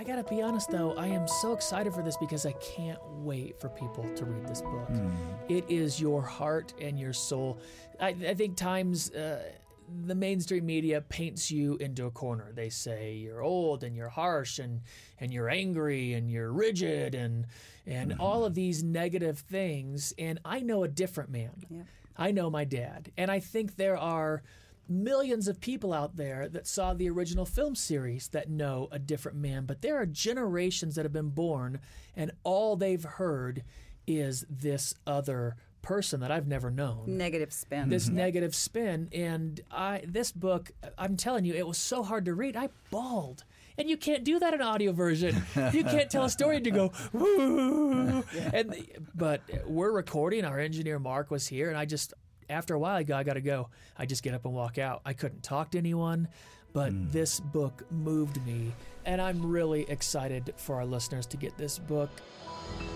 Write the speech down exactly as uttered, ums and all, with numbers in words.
I gotta be honest though, I am so excited for this because I can't wait for people to read this book. Mm. It is your heart and your soul. I, I think times uh, the mainstream media paints you into a corner. They say you're old and you're harsh and, and you're angry and you're rigid and and mm-hmm. all of these negative things. And I know a different man. Yeah. I know my dad. And I think there are millions of people out there that saw the original film series that know a different man, but there are generations that have been born and all they've heard is this other person that I've never known. Negative spin. This mm-hmm. negative spin. And I, this book, I'm telling you, it was so hard to read. I bawled. And you can't do that in audio version. You can't tell a story and you go, woo. Yeah. And, but we're recording. Our engineer, Mark, was here, and I just... After a while, I go, I got to go. I just get up and walk out. I couldn't talk to anyone, but mm. this book moved me. And I'm really excited for our listeners to get this book.